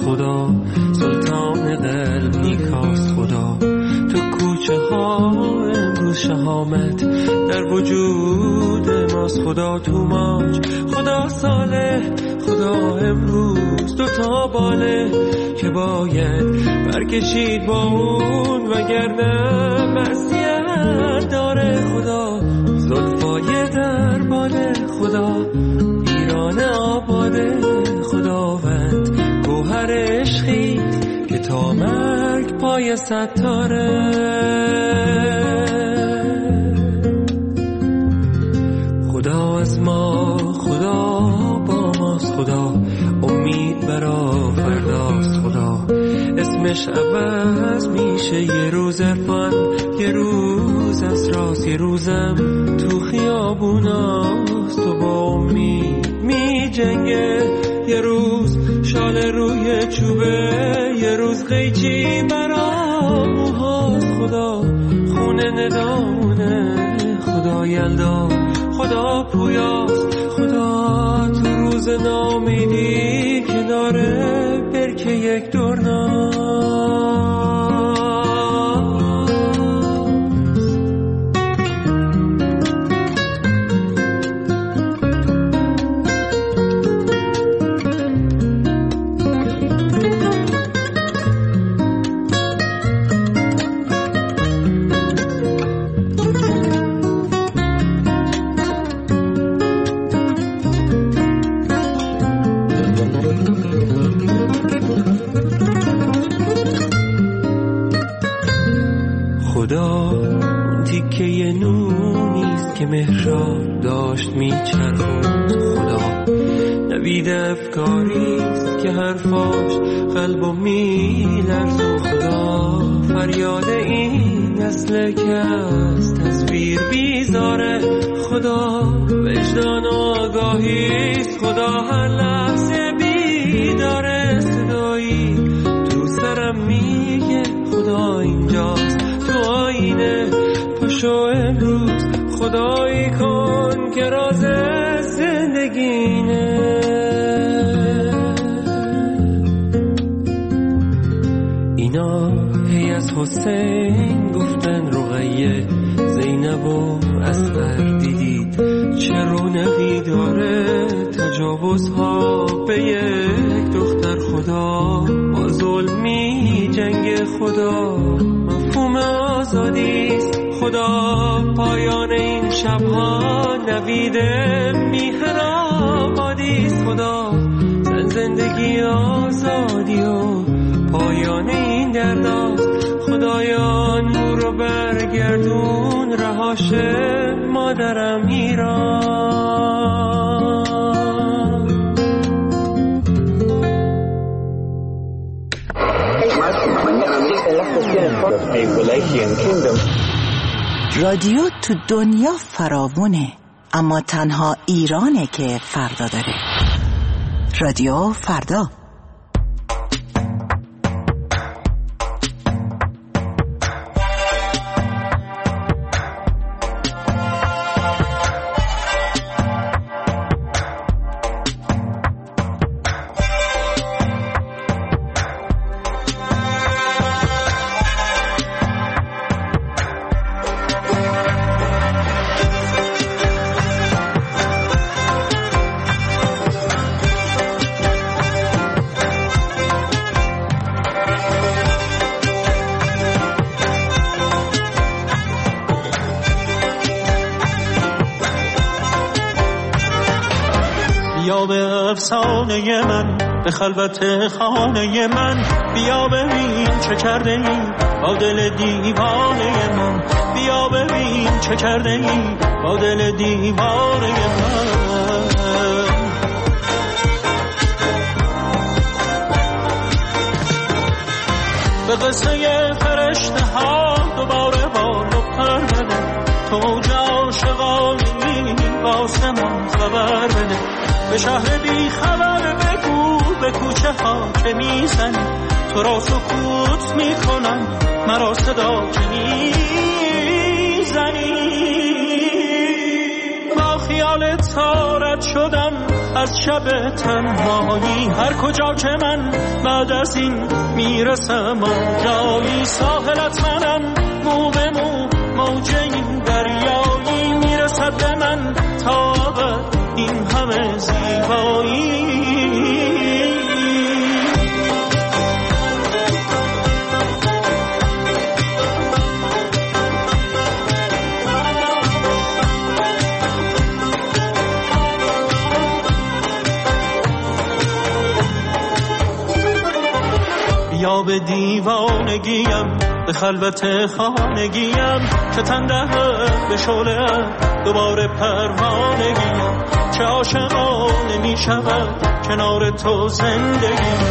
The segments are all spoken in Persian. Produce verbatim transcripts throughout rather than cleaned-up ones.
خدا، سلطان قلب نیکاست خدا. تو کوچه ها امروز شهامت در وجود ماست خدا. تو ماج خدا صالح، خدا امروز دو تا باله که باید برکشید با اون، وگرنه معصیت داره خدا. زلفای در باله خدا، ایران آباده خداوند. گوهر عشقی که تا مرگ پای ستاره. خدا از ما، خدا با ماست خدا. امید برا فرداست خدا. اسمش عوض میشه یه روز عرفان، یه روز اسراس، یه روزم تو خیابوناست. تو با امید می جنگه، یه روز شال روی چوبه، یه روز قیچی برا موهاست خدا. خونه ندامونه خدا یلدا، خدا پویاست خدا. تو روز نامیدی کناره برکه یک دورنا. خدا اون تیکه یه نونیست که مهراب داشت میچرخوند خدا. نوید افکاریست که حرفاش قلبو میلرزون خدا. فریاد این نسل که از تصویر بیزاره خدا. وجدان آگاهیست خدا، هر لحظه بیداره. صدایی تو سرم میگه خدا اینجاست تو آینه. پاشو امروز خدایی کن که راز زندگینه. اینا هی از حسین گفتن رقیه، زینب و اصغر دیدید چه رونقی داره. تجاوزها به یک دختر خدا، با ظلمی جنگ خدا. مفهوم آزادیست خدا، پایان این شبها نوید میهن آبادیست خدا. زن زندگی آزادی و پایان این درداست خدایا. نور رو برگردون رهاشه مادرم ایران. رادیو تو دنیا فراوونه، اما تنها ایرانه که فردا داره. رادیو فردا. بیا به افسانه من، به خلوت خانه من. بیا ببین چه کرده ای با دل دیوانه من. بیا ببین چه کرده ای با دل دیوانه من. به قصه فرشته ها دوباره بال و پر بده. تو عاشقانی واسه من خبر بده. به شهر بی خبر بگو به کوچه ها که میزنی. تو را سکوت میکنم مرا صدا که میزنی. با خیال تارت شدم از شب تنهایی. هر کجا که من بعد از این میرسم جایی، ساحلت منم مو به مو موج این دریایی. میرسد به من تا ابد این همه زیبایی. یا به دیوانگیم به خلوت خانگیم که تنده به شعله دوباره پروانگیم. چه عاشقانه می شود کنار تو زندگیم.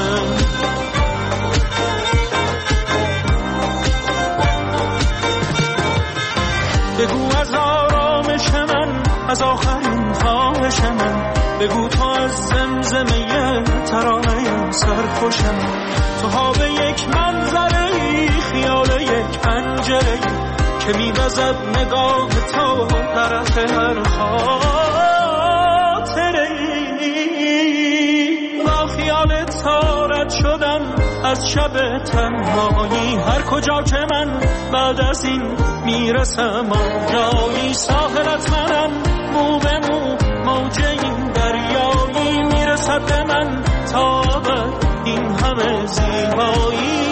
بگو از آرامش من، از آخرین خواهش من، بگو تو از زمزمه ترانه سرخوش من. تو ها به یک منظره، خیال یک پنجره که می‌وزد نگاه تو طرف هر خاطره. با خیال تارت شدم از شب تنهایی. هر کجا که من بعد از این میرسم جایی، ساحلت منم مو به مو موج این دریایی. میرسد به من تا ابد این همه زیبایی.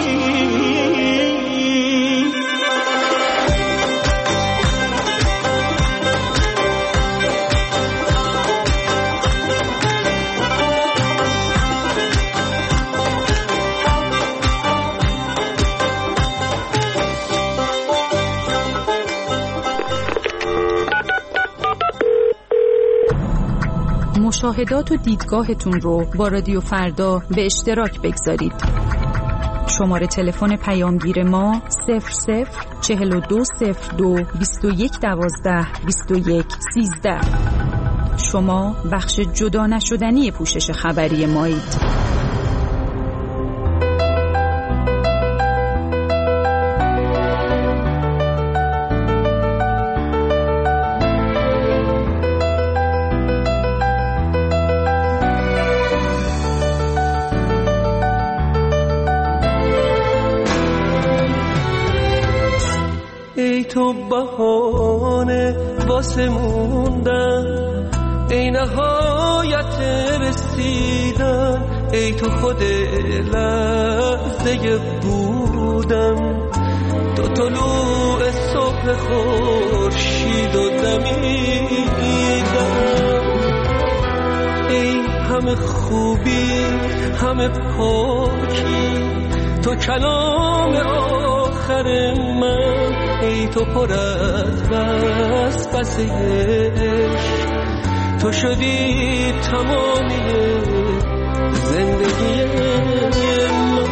مشاهدات و دیدگاهتون رو با رادیو فردا به اشتراک بگذارید. شماره تلفن پیامگیر ما صفر صفر چهل و دو صفر دو بیست و یک دوازده بیست و یک سیزده. شما بخش جدا نشدنی پوشش خبری مایید. تو بهانه واسه موندن، ای نهایت رسیدن، ای تو خود لحظه بودم، تو طلوع صبح خورشید و دمیدن. ای همه خوبی همه پاکی، تو کلام آخر من، ای تو پر از وسوسه عشق، تو شدی تمامی زندگی من.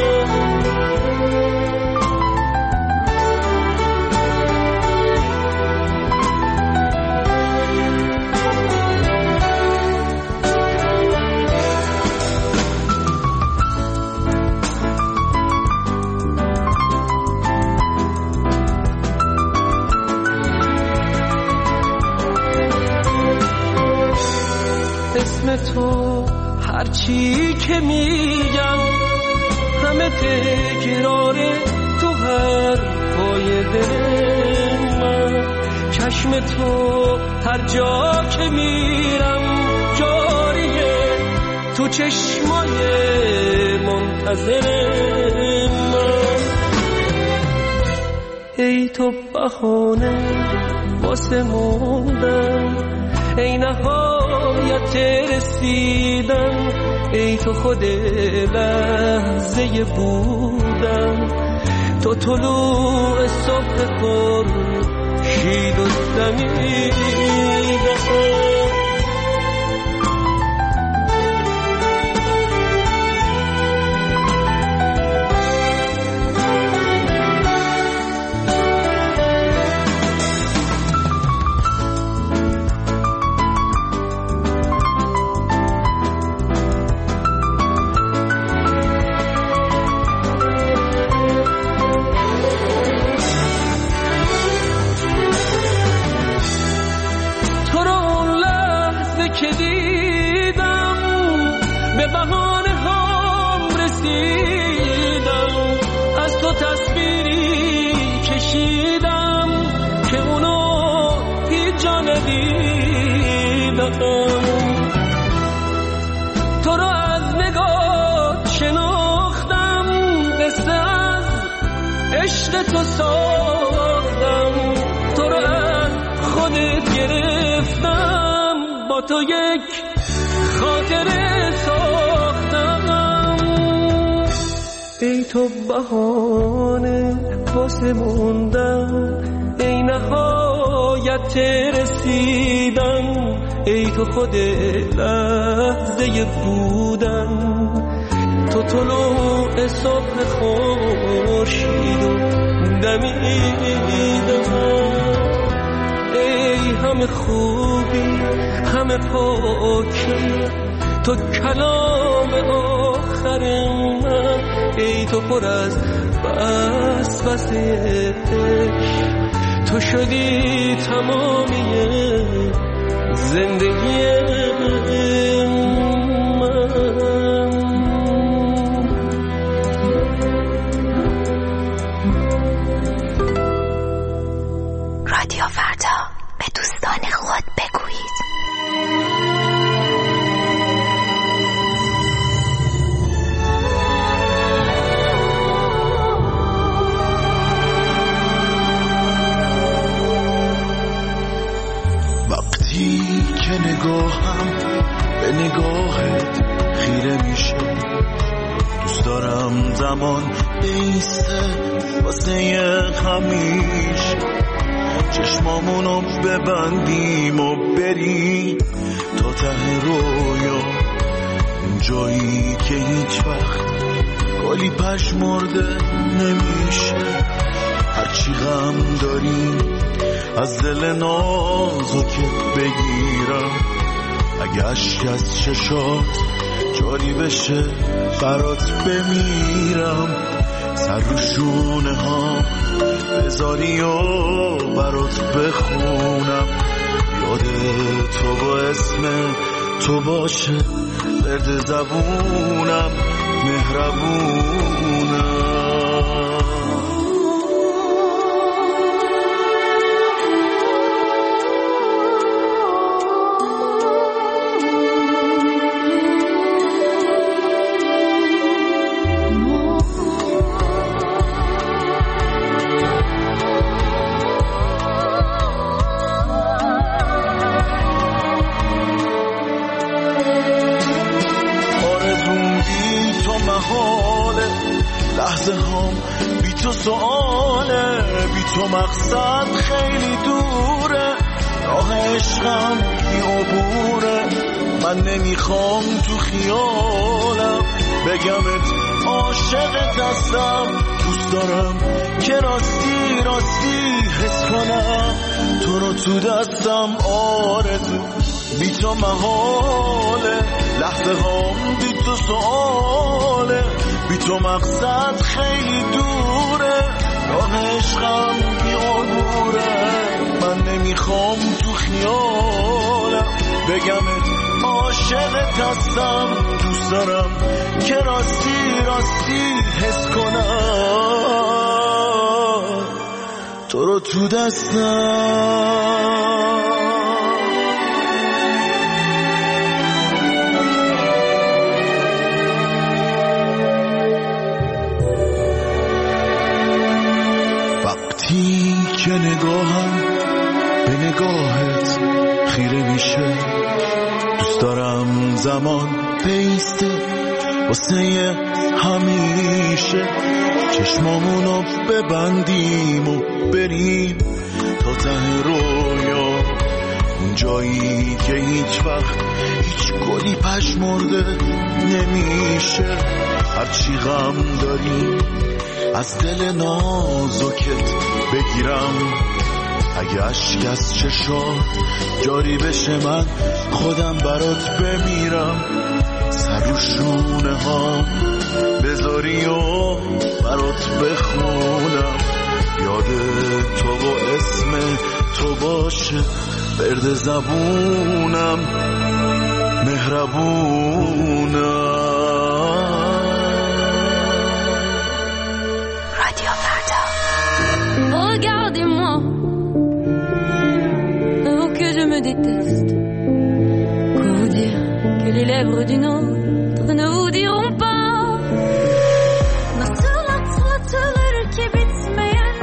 اسم تو هرچی که میگم همه تکراره تو حرفای دل من. چشم تو هر جا که میرم جاریه، تو چشمای منتظر من. ای تو بهانه واسه موندن، ای نهایت رسیدن، ای تو خود لحظه بودن، تو طلوع صبح خورشید و دمیدن. تو ساختم، تو رو از خودت گرفتم، با تو یک خاطره ساختم. ای تو بهانه واسه موندن، ای نهایت رسیدن، ای تو خود لحظه بودن، تو طلوع صبح خورشید و دمیدن. ای همه خوبی همه پاکی، تو کلام آخر من، ای تو پر از وسوسه، تو شدی تمامی زندگی من. رادیو فردا، به دوستان خود بگویید. که نگاهم به نگاهت خیره میشه، دوست دارم زمان بیسته واسه همیشه، چشمامونو ببندیم و بریم تا ته رویا، اون جایی که هیچ وقت گلی پژمرده نمیشه. هرچی غم داریم از دل نازکت بگیرم، اگه اشک از چشات جاری بشه برات بمیرم، سر رو شونه ها بذاری و برات بخونم، یاد تو با اسم تو باشه ورد زبونم، مهربونم. لحظه هم بی تو سؤاله، بی تو مقصد خیلی دوره، راه عشقم بی عبوره، من نمیخوام تو خیالم بگمت عاشقت هستم، دوست دارم که راستی راستی حس کنم تو رو تو دستم، آرزو بی تو محاله، لحظه هم بی تو سؤاله، بی تو مقصد خیلی دوره، راه عشقم بی عبوره، من نمیخوام تو خیالم بگمت عاشقت هستم، دوست دارم که راستی راستی حس کنم تو رو تو دستم. که نگاهم به نگاهت خیره میشه، دوست دارم زمان بیسته واسه همیشه، چشمامونو ببندیم و بریم تا ته رویا، اون جایی که هیچ وقت هیچ گلی پژمرده نمیشه. هرچی غم داری از دل نازکت بگیرم، اگه اشک از چشات جاری بشه من خودم برات بمیرم، سر و شونه ها بذاری و برات بخونم، یاد تو و اسم تو باشه برد زبونم، مهربونم. Regardez-moi, oh que je me déteste. Que vous dire que les lèvres d'une autre ne vous diront pas. Nasıl atlatılır ki bitmeyen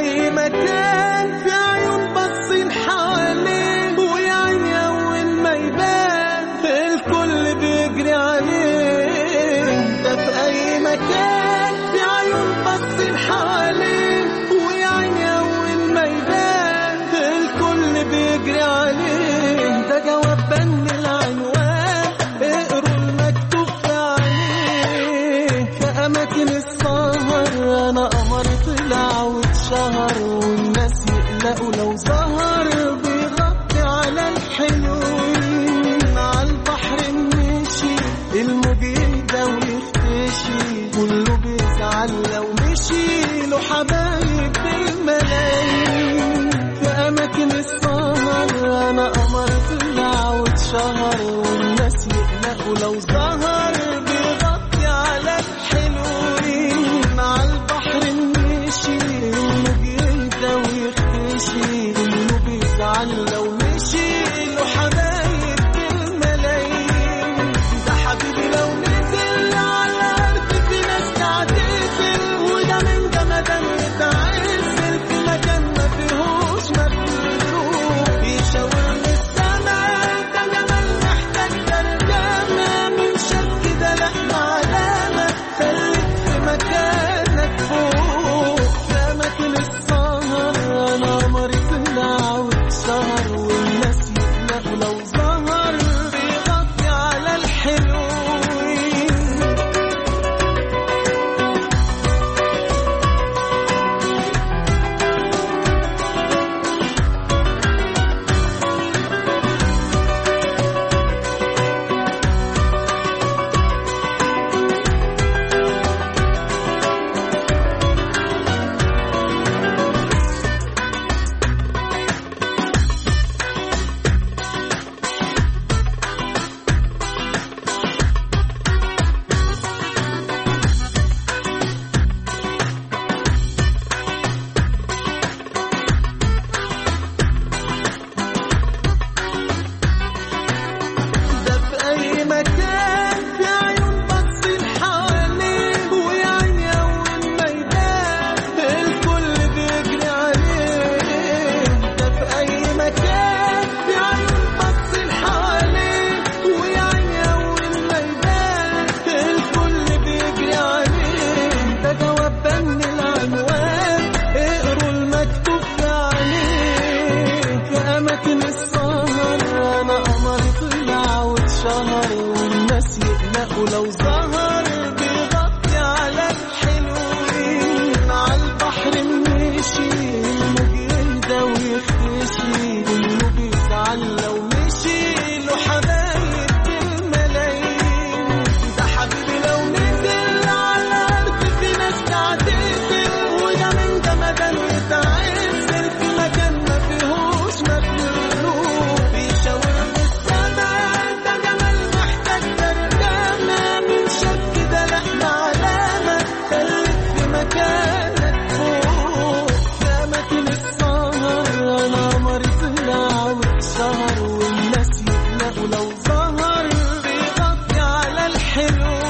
أي مكان في عيون باصين حواليه، ويا عيني أول ما يبان الكل بيجري عليه. ده في أي مكان في عيون باصين حواليه، ويا عيني أول ما يبان الكل بيجري عليه. ده جواب بند العنوان، اقروا المكتوب في عليه. في أماكن السهر أنا قمر طلع واتشهر، والناس يقلقوا لو ظهر. بيغطي على الحلوين، على البحر مشي الموج يهدى ويختشي. كله بيزعل لو مشي له حبايب بالملايين. في أماكن السهر أنا قمر طلع واتشهر، والناس يقلقوا لو ظهر. بيغطي على الحلوين، على البحر مشي الموج يهدى ويختشي. كله بيزعل لو مشي له حبايب بالملايين. ده حبيبي لو نزل على الأرض في ناس تعتزل، وده من جمدان يتعزل في مكان ما فيهوش مخلوق. يشاور للسماء ده جمال محتاج ترجمة، من شاف كده لحمة علامة خليك في مكانك فوق. في أماكن السهر أنا قمري طلع واتشهر، والناس يقلقوا لو ظهر. بيغطي على الحلوين. ده في أي مكان في عيون باصين حواليه، ويا عيني أول ما يبان الكل بيجري عليه. ده في أي مكان في عيون باصين حواليه، ويا عيني أول ما يبان الكل بيجري عليه. ده جواب بند العنوان، اقروا المكتوب في عليه. في أماكن السهر أنا قمري طلع واتشهر، والناس يقلقوا لو ظهر. بيغطي على الحلوين، على البحر مشي الموج يهدى ويختشي. كله بيزعل لو مشي له حبايب بالملايين. ده حبيبي لو نزل على الأرض في ناس تعتزل، وده من جمدان يتعزل في مكان ما فيهوش مخلوق. بيشاور للسماء ده جمال محتاج ترجمة، من شاف كده لحمة علامة خليك في مكانك فوق. في أماكن السهر أنا قمري طلع واتشهر، والناس يقلقوا لو ظهر. بيغطي على الحلوين.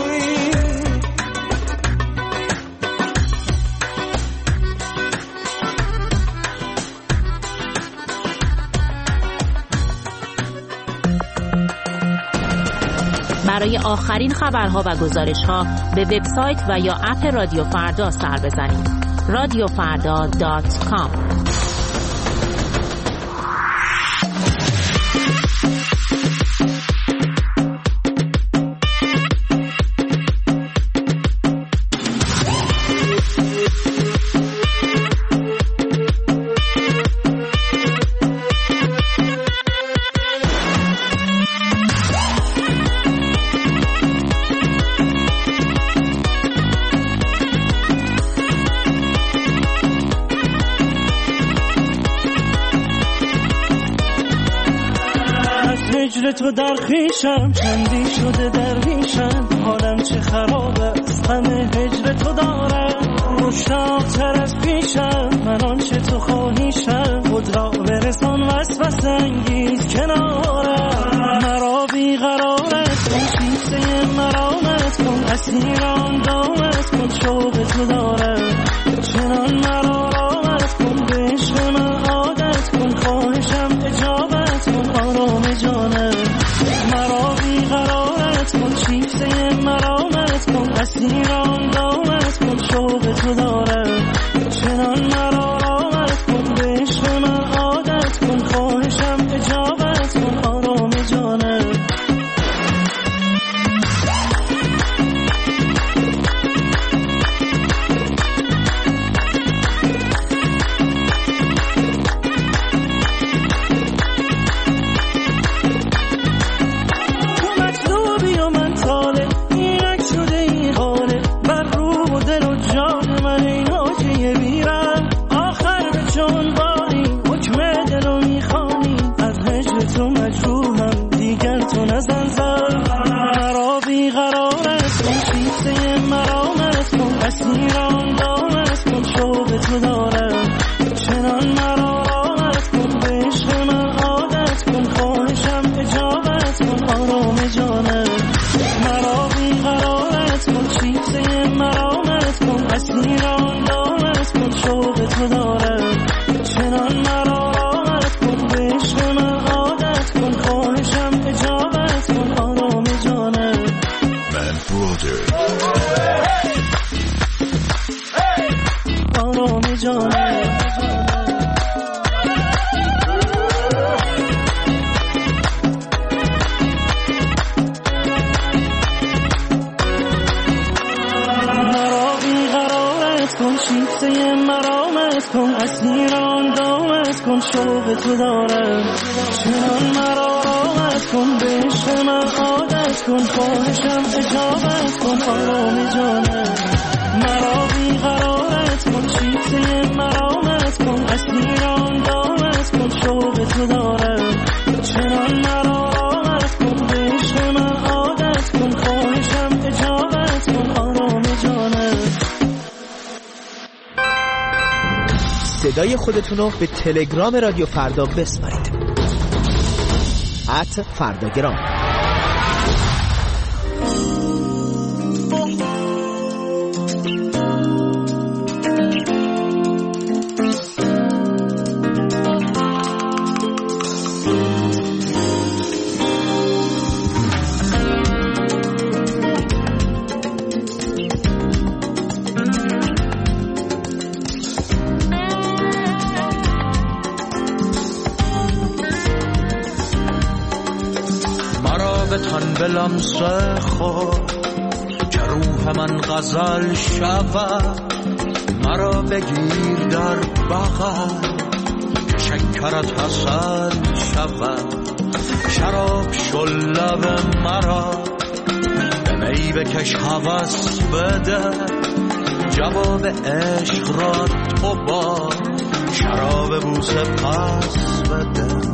برای آخرین خبرها و گزارش‌ها به وبسایت و یا اپ رادیو فردا سر بزنید. رادیو فردا دات کام. هجر تو در خیشم چندی شده درویشم، حالم چه خراب است غم هجر تو دارم. مشتاق‌تر از پیشم من آنچه تو خواهیشم، خود را برسان وسوسه انگیز کنارم. مرا بیقرارت کن، کیسه مرامت کن، اسیران دامت کن، شوق تو دارم چنان مرا چنان مرا راحت کن، به عشق من عادت کن، خواهشم اجابت کن آرام جانم. مرا بیقرارت کن، چیزه مرامت کن، اسیر آن دامت کن، شوق تو دارم. چنان مرا راحت کن، به عشق من عادت کن، خواهشم اجابت کن آرام جانم. من برادر آرام جانم. شیفته مرامت کن، اسیر آن دامت کن، شوق تو دارم. چنان مرا راحت کن، به عشق من عادت کن، خواهشم اجابت کن آرام جانم. مرا بیقرارت کن، شیفته مرامت کن، اسیر آن دامت کن، شوق تو دارم. چنان مرا راحت کن، به عشق من عادت کن، خواهشم اجابت کن آرام جانم. صدای خودتون رو به تلگرام رادیو فردا بسپارید. ات فرداگرام. به لمسه خود که روح من غزل شود، مرا بگیر در بغل که شکرت حسن شود. شراب شل لب مرا به می بکش هوس بده، جواب عشق را تو با شراب بوسه پس بده.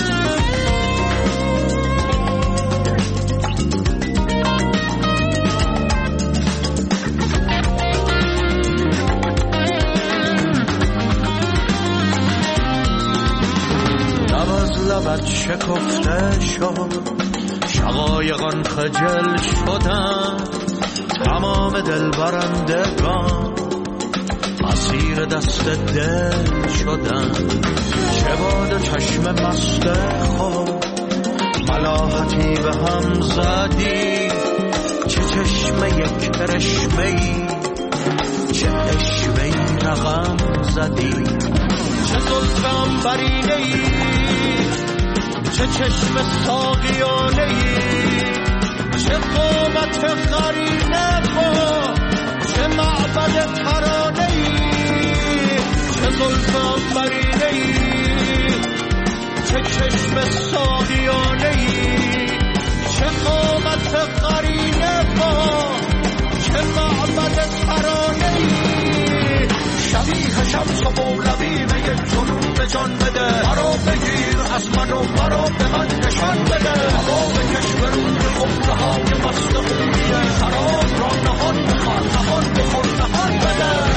لبت شکفته شد، شقایقان خجل شدن، تمام دل برندگان اسیر دست دل شدن. چه باد و چشم مست خود ملاحتی به هم زدی، چه چشم یک کرشمه‌ای، چه عشوه‌ای رقم زدی. چه زلفم برینه‌ای، چه چشم ساقیانه‌ای، چه قامت قرینه با، چه معبد ترانه‌ای. چه زلفم برینه‌ای، چه چشم ساقیانه‌ای، چه قامت قرینه با، چه معبد ترانه‌ای. شبیه شمس و مولوی میه جنون به جان بده، مرا بگیر از من و مرا به من نشان بده. هوا بکش به روی خمره های مست خوبیه، شراب را نهان بخور نهان بخور نهان بده.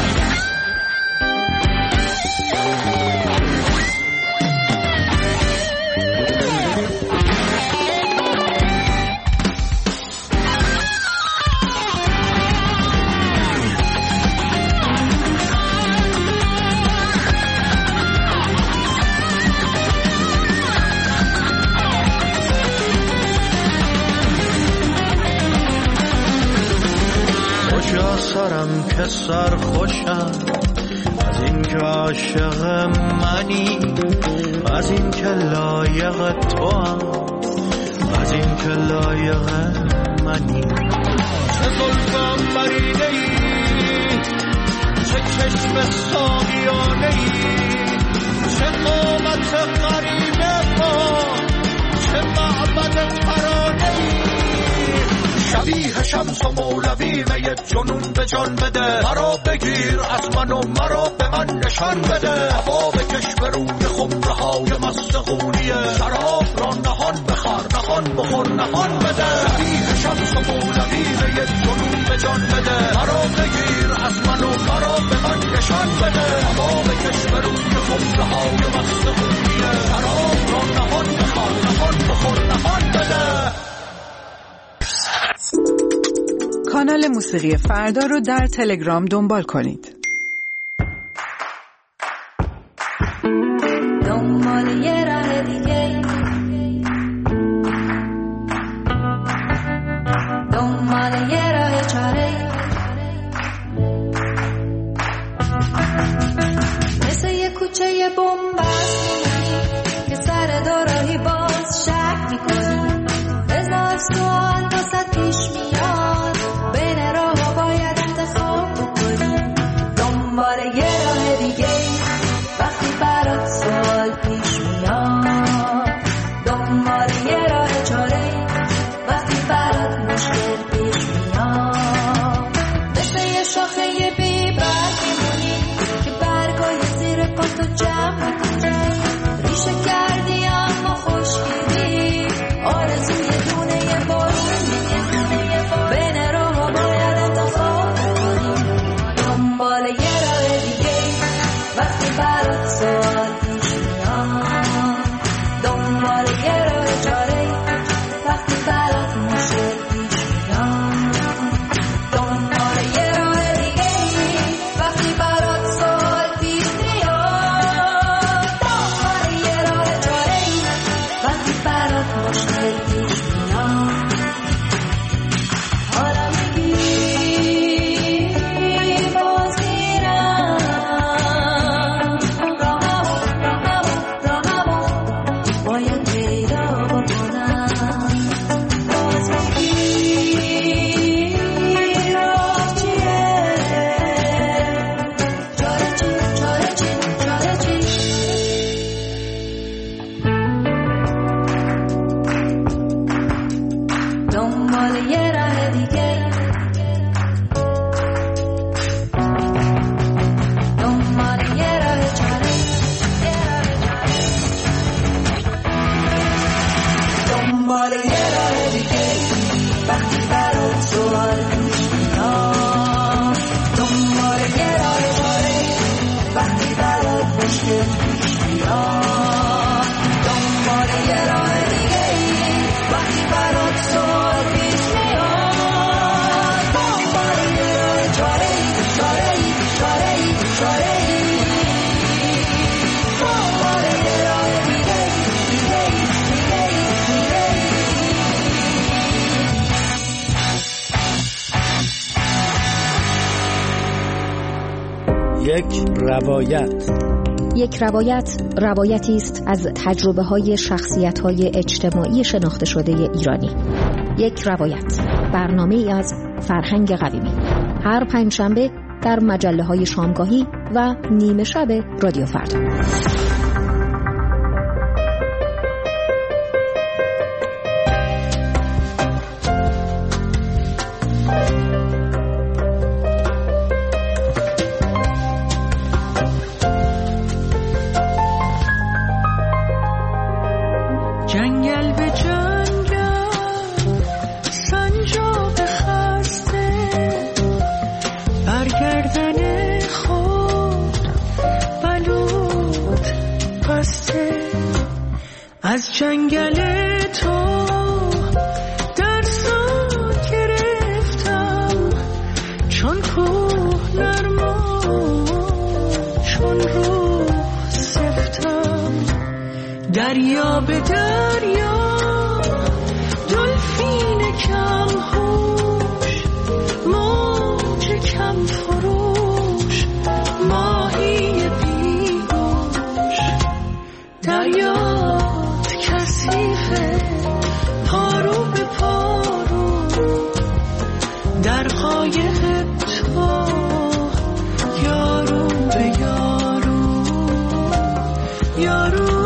سرم که سر خوشم از این که عاشق منی، از این که لایق تو هم، از این که لایق منی. چه زلفم برینه ای، چه چشم ساقیانه ای، چه قامت قریبه با، چه معبد ترانه ای. شبیه شمس و مولوی میه جنون به جان بده، مرا بگیر از من و مرا به من نشان بده. هوا بکش به روی خمره های مست خونیه، شراب را نهان بخور نهان بخور نهان بده. شبیه شمس و مولوی میه جنون به جان بده، مرا بگیر از من و مرا به من نشان بده. هوا بکش به روی کانال موسیقی فردا رو در تلگرام دنبال کنید. دنبال یه راه دیگه، دنبال یه راه چاره، مثل یه کوچه بنبست که سر دوراهی باز شک میکنی، هزار سوال واسه پیش میاد، بین راه باید انتخاب بکنی. دنبال یه راه دیگه وقتی برات سوال پیش میاد، دنبال یه راه چاره وقتی برات مشکل پیش میاد، مثل یه شاخه بی برگ میمونی که برگای زیر پاتو جمع میکنی، ریشه کردی اما خوشگیری، آرزوی دونه یه بارون میگه، بین راه باید انتخاب کنی. دنبال یه راه دیگه وقتی برات سوال پیش میاد، دنبال یه راه چاره وقتی برات مشکل پیش میاد، دنبال یه راه دیگه وقتی برات سوال پیش میاد، دنبال یه راه چاره وقتی برات مشکل پیش میاد. حالا میگی باز میرم راهمو راهمو راهمو باید پیدا بکنم، باز میگی راه چیه، چاره چی چاره چی چاره چی. دنبال یه راه دیگه، دنبال یه راه چاره، دنبال یه راه دیگه وقتی برات سوال پیش میاد، دنبال یه راه چاره وقتی برات مشکل پیش میاد، دنبال یه راه دیگه وقتی برات سوال پیش میاد، دنبال یه راه چاره چاره چاره چاره، دنبال یه راه دیگه دیگه دیگه دیگه. یک روایت. یک روایت روایتی است از تجربه‌های شخصیت‌های اجتماعی شناخته شده ایرانی. یک روایت، برنامه‌ای از فرهنگ قویمی، هر پنجشنبه در مجله‌های شامگاهی و نیمه شب رادیو فردا. جنگل به جنگل سنجاق خسته، برگردن خود بلود بسته، از جنگل تو درسا گرفتم، چون کوه نرما چون روح سفتم، دریا به دریا دلفین کم هوش، موج کم فروش، ماهی بیهوش، دریات کثیفه پارو به پارو، در قایق تو یارو به یارو، یارو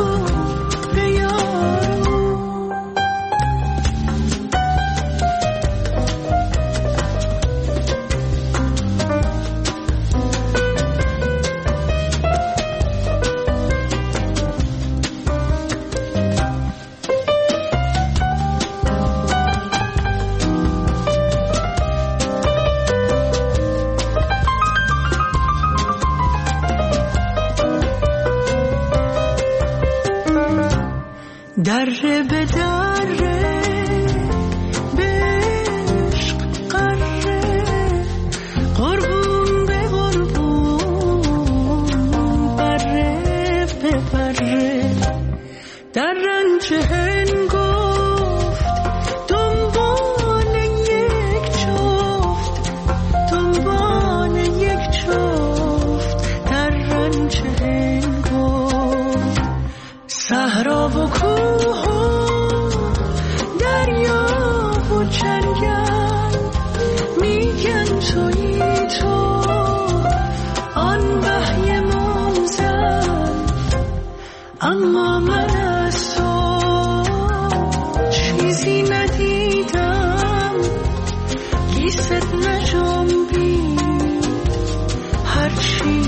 دره به دره به عشق قره، بپره در رنج هنگفت دنبال یک جفت دنبال یک جفت در رنج هنگفت صحرا و کوه و دریا و جنگل میگن تویی تو آن وحی منزل اما من از تو چیزی ندیدم گیست نجنبید هرچی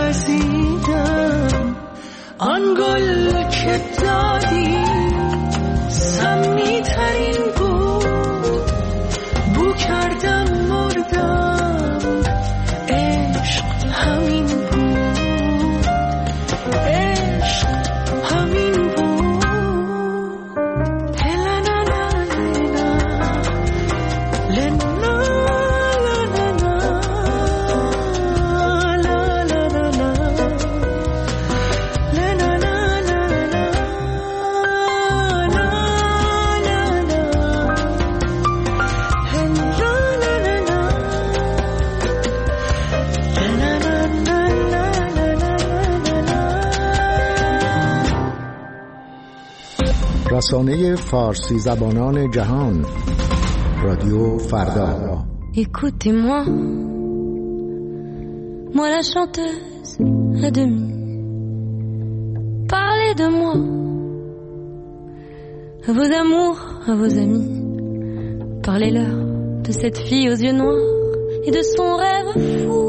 وزیدم آن گل که دادی سمی ترین بود بو کردم مردم عشق همین بود عشق همین بود هلنا لنا لنا رسانه فارسی زبانان جهان رادیو فردا. Écoutez-moi, moi la chanteuse à demi. Parlez de moi, à vos amours, à vos amis. Parlez-leur de cette fille aux yeux noirs et de son rêve fou.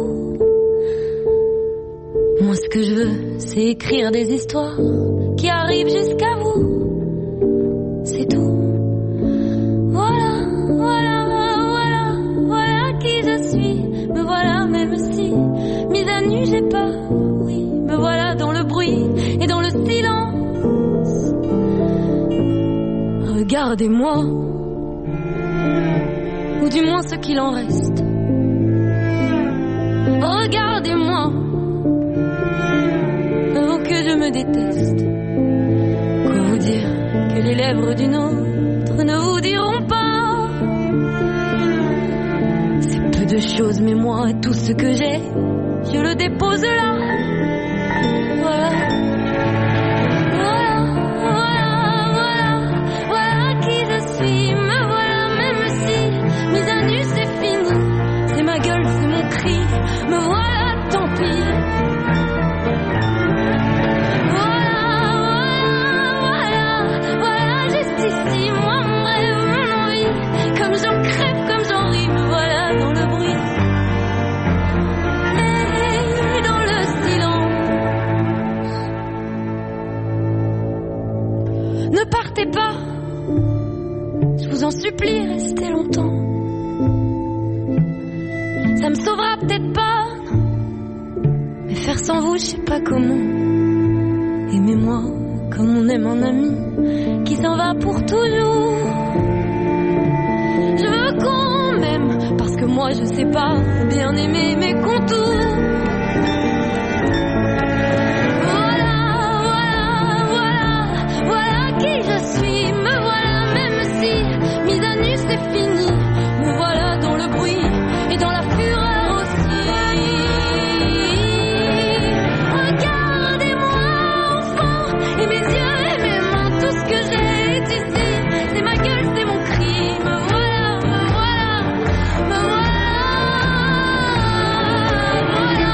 Moi ce que je veux, c'est écrire des histoires qui arrivent jusqu'à vous. C'est tout. Voilà, voilà, voilà, voilà qui je suis. Me voilà même si, mise à nu j'ai peur. Oui, me voilà dans le bruit et dans le silence. Regardez-moi, ou du moins ce qu'il en reste. Regardez-moi, avant que je me déteste. Quoi vous dire que les lèvres d'une autre ne vous diront pas. C'est peu de choses, mais moi, tout ce que j'ai, je le dépose là. Voilà. Voilà, voilà, voilà, voilà qui je suis. Me voilà, même si, mise à nu, c'est fini. C'est ma gueule, c'est mon cri. Me voilà, tant pis. Ici, moi, mon rêve, mon envie, comme j'en crève, comme j'en ris, me voilà dans le bruit et dans le silence. Ne partez pas, je vous en supplie, restez longtemps. Ça me sauvera peut-être pas, mais faire sans vous, je sais pas comment. Aimez-moi comme on aime un ami qui s'en va pour toujours. Je veux qu'on m'aime parce que moi je sais pas bien aimer mes contours. Voilà, voilà, voilà, voilà qui je suis. Me voilà même si mise à nu c'est fini. Me voilà dans le bruit et dans la fureur aussi. Regardez-moi enfant et mes yeux et mes mains, tout ce que j'ai est ici. C'est ma gueule, c'est mon cri. Me voilà, me voilà, me voilà, voilà.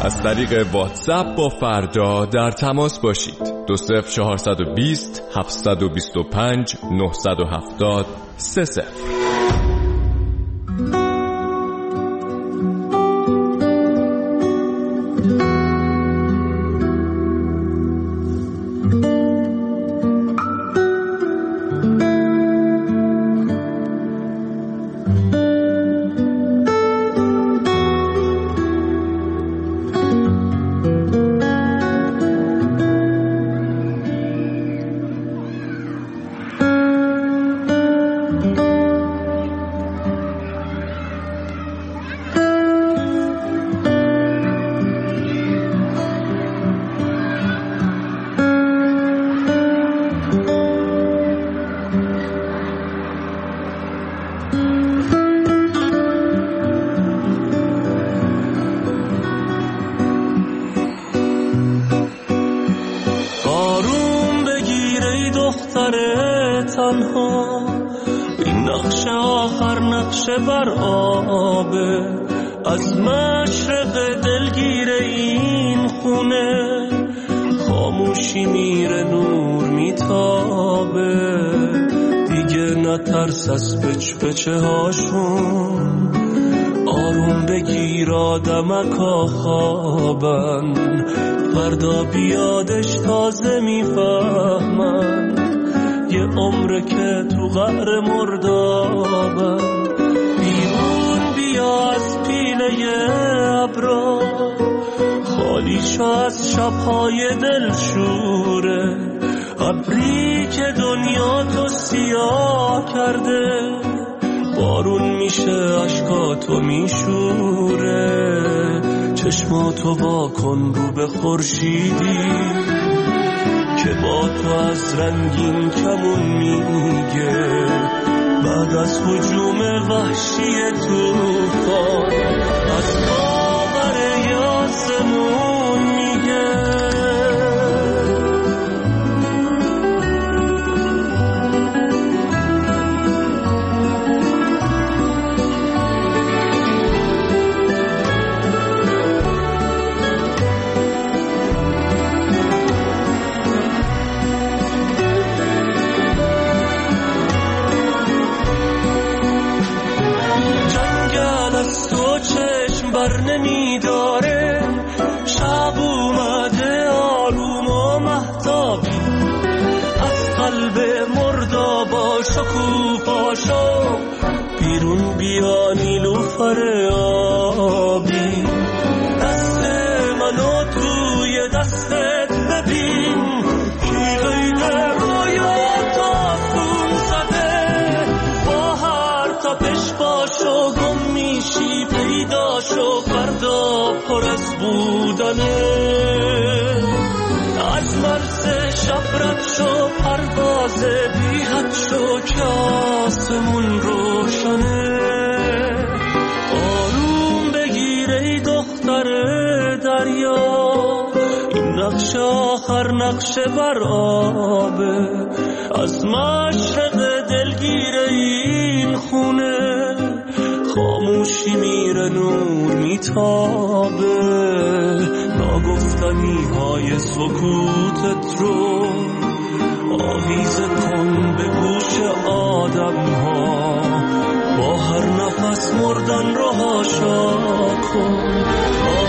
از طریق واتساپ با فردا در تماس باشید. دو صفر چهارصد و بیست هفتصد و بیست و پنج نهصد و هفتاد سه صفر. این نقش آخر نقش بر آبه، از مشرق دلگیر این خونه خاموشی میره نور میتابه، دیگه نترس از پچ پچه هاشون، آروم بگیر آدمکا خوابن، فردا بیادش تازه میفهمن، یه عمره که تو قعر مردابن، بیرون بیا از پیله ابرا، خالی شو از شبهای دلشوره، ابری که دنیا تو سیاه کرده، بارون میشه اشکاتو میشوره، چشماتو واکن رو به خورشیدی که با تو از رنگین کمون میگه، بعد از هجوم وحشی طوفان از باور یاسمون میگه. بر نمیداره، شب اومده آروم و مهتابی، از قلب مردابا شکوفاشو بیرون بیا نیلوفر آبی، دست منو توی دستت ببین، کیلوی رویات آسون زده، با هر تپش باشو گم میشی، پیداشو فردا پر از بودنه، از مرز شب رد شو پرواز بی حد شو که آسمون روشنه، آروم بگیر ای دختر دریا، این نقش آخر نقش بر آبه، از مشرق دلگیر این خونه خاموشی میره نور میتابه، ناگفتنی های سکوتت رو آویزه کن به گوش آدم ها، با هر نفس مردن رو هاشا کن.